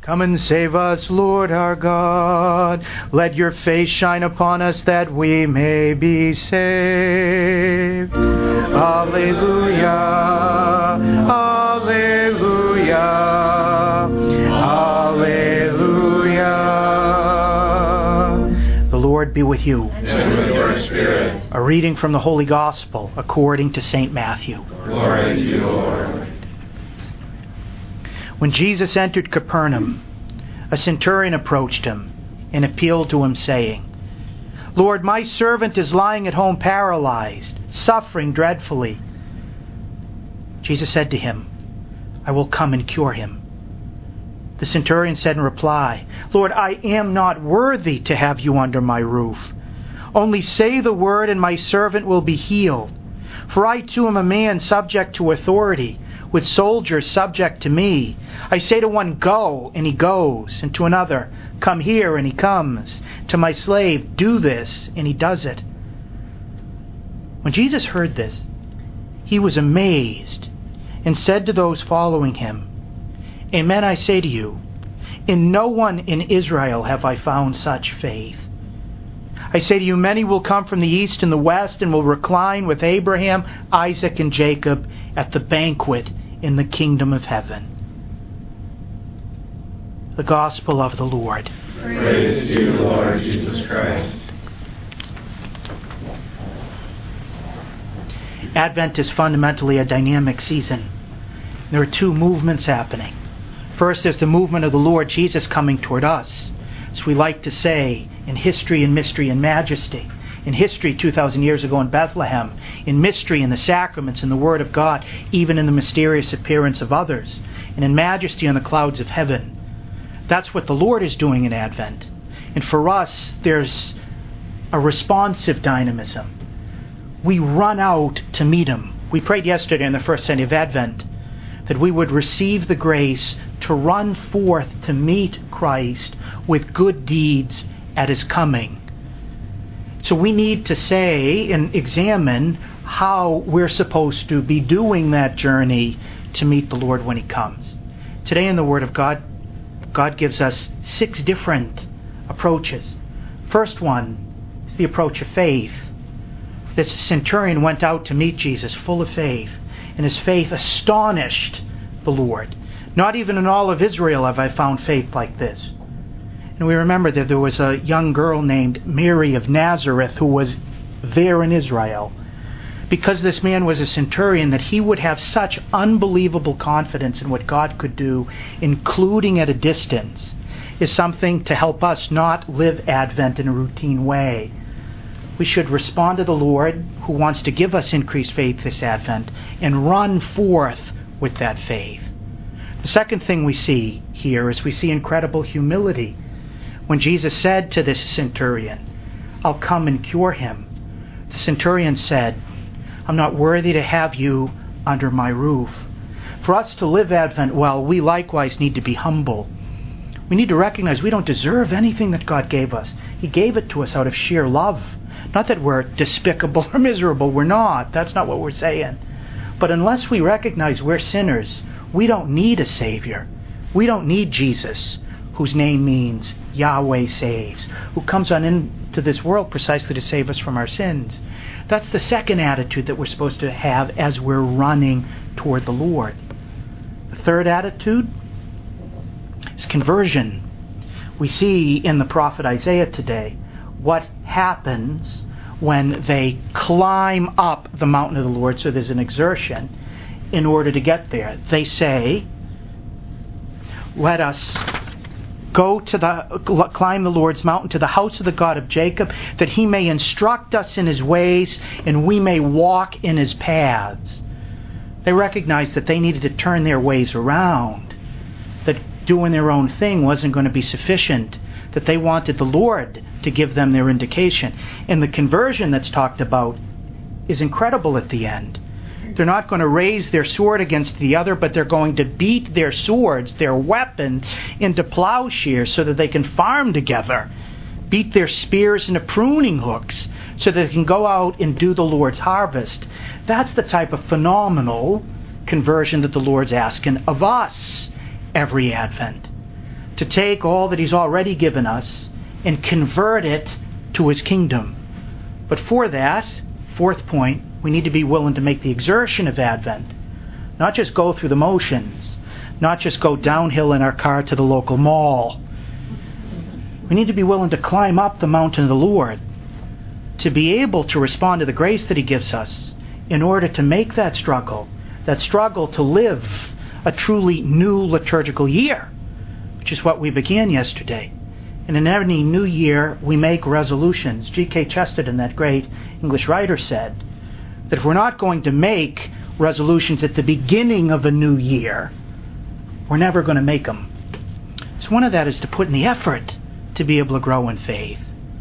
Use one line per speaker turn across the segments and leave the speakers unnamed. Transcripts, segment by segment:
Come and save us, Lord our God. Let your face shine upon us that we may be saved. Alleluia, alleluia, alleluia. The Lord be with you.
And with your spirit.
A reading from the Holy Gospel according to St. Matthew.
Glory to you, Lord.
When Jesus entered Capernaum, a centurion approached him and appealed to him, saying, Lord, my servant is lying at home paralyzed, suffering dreadfully. Jesus said to him, I will come and cure him. The centurion said in reply, Lord, I am not worthy to have you under my roof. Only say the word and my servant will be healed. For I too am a man subject to authority, with soldiers subject to me. I say to one, go, and he goes, and to another, come here, and he comes. To my slave, do this, and he does it. When Jesus heard this, he was amazed, and said to those following him, Amen, I say to you, in no one in Israel have I found such faith. I say to you, many will come from the east and the west and will recline with Abraham, Isaac, and Jacob at the banquet in the kingdom of heaven. The Gospel of the Lord.
Praise to you, Lord Jesus Christ.
Advent is fundamentally a dynamic season. There are two movements happening. First, there's the movement of the Lord Jesus coming toward us. As we like to say, in history and mystery and majesty. In history, 2,000 years ago in Bethlehem. In mystery, in the sacraments, in the Word of God, even in the mysterious appearance of others. And in majesty on the clouds of heaven. That's what the Lord is doing in Advent. And for us, there's a responsive dynamism. We run out to meet Him. We prayed yesterday on the first Sunday of Advent that we would receive the grace to run forth to meet Christ with good deeds at His coming. So we need to say and examine how we're supposed to be doing that journey to meet the Lord when He comes. Today in the Word of God, God gives us 6 different approaches. First one is the approach of faith. This centurion went out to meet Jesus full of faith, and his faith astonished the Lord. Not even in all of Israel have I found faith like this. And we remember that there was a young girl named Mary of Nazareth who was there in Israel. Because this man was a centurion, that he would have such unbelievable confidence in what God could do, including at a distance, is something to help us not live Advent in a routine way. We should respond to the Lord, who wants to give us increased faith this Advent, and run forth with that faith. The second thing we see here is we see incredible humility. When Jesus said to this centurion, I'll come and cure him, the centurion said, I'm not worthy to have you under my roof. For us to live Advent well, we likewise need to be humble. We need to recognize we don't deserve anything that God gave us. He gave it to us out of sheer love. Not that we're despicable or miserable. We're not. That's not what we're saying. But unless we recognize we're sinners, we don't need a Savior. We don't need Jesus, whose name means Yahweh saves, who comes on into this world precisely to save us from our sins. That's the second attitude that we're supposed to have as we're running toward the Lord. The third attitude is conversion. We see in the prophet Isaiah today what happens when they climb up the mountain of the Lord, so there's an exertion in order to get there. They say, let us climb the Lord's mountain to the house of the God of Jacob, that He may instruct us in His ways and we may walk in His paths. They recognized that they needed to turn their ways around, that doing their own thing wasn't going to be sufficient, that they wanted the Lord to give them their indication. And the conversion that's talked about is incredible at the end. They're not going to raise their sword against the other, but they're going to beat their swords, their weapons, into plowshares so that they can farm together. Beat their spears into pruning hooks so that they can go out and do the Lord's harvest. That's the type of phenomenal conversion that the Lord's asking of us every Advent. to take all that He's already given us and convert it to His kingdom. But for that, fourth point, we need to be willing to make the exertion of Advent. Not just go through the motions, not just go downhill in our car to the local mall. We need to be willing to climb up the mountain of the Lord, to be able to respond to the grace that He gives us in order to make that struggle to live a truly new liturgical year, which is what we began yesterday. And in every new year, we make resolutions. G.K. Chesterton, that great English writer, said that if we're not going to make resolutions at the beginning of a new year, we're never going to make them. So one of that is to put in the effort to be able to grow in faith.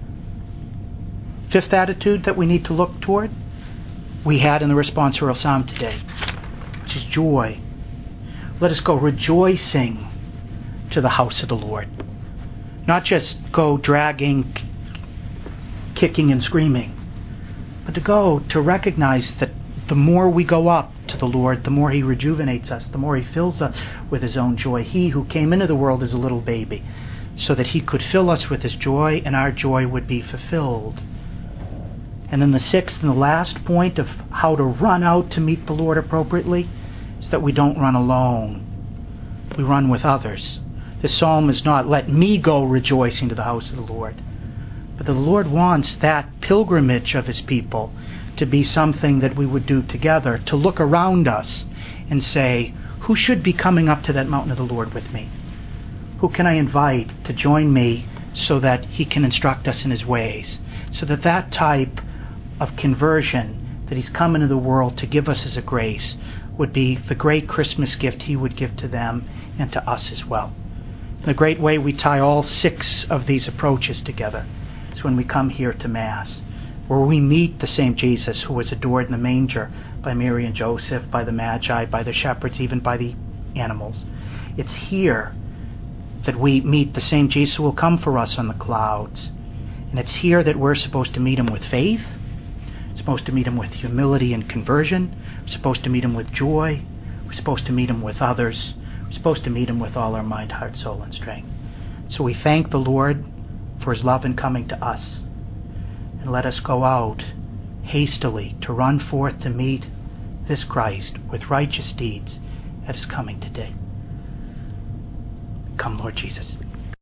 Fifth attitude that we need to look toward, we had in the responsorial psalm today, which is joy. Let us go rejoicing to the house of the Lord. Not just go dragging, kicking and screaming, but to go to recognize that the more we go up to the Lord, the more He rejuvenates us, the more He fills us with His own joy. He who came into the world as a little baby, so that He could fill us with His joy, and our joy would be fulfilled. And then the sixth and the last point of how to run out to meet the Lord appropriately is that we don't run alone. We run with others. The psalm is not, let me go rejoicing to the house of the Lord. But the Lord wants that pilgrimage of His people to be something that we would do together, to look around us and say, who should be coming up to that mountain of the Lord with me? Who can I invite to join me so that He can instruct us in His ways? So that that type of conversion that He's come into the world to give us as a grace would be the great Christmas gift He would give to them and to us as well. The great way we tie all six of these approaches together is when we come here to Mass, where we meet the same Jesus who was adored in the manger by Mary and Joseph, by the Magi, by the shepherds, even by the animals. It's here that we meet the same Jesus who will come for us on the clouds. And it's here that we're supposed to meet Him with faith. We're supposed to meet Him with humility and conversion. We're supposed to meet Him with joy. We're supposed to meet Him with others. We're supposed to meet Him with all our mind, heart, soul, and strength. So we thank the Lord for His love in coming to us. And let us go out hastily to run forth to meet this Christ with righteous deeds at His coming today. Come, Lord Jesus.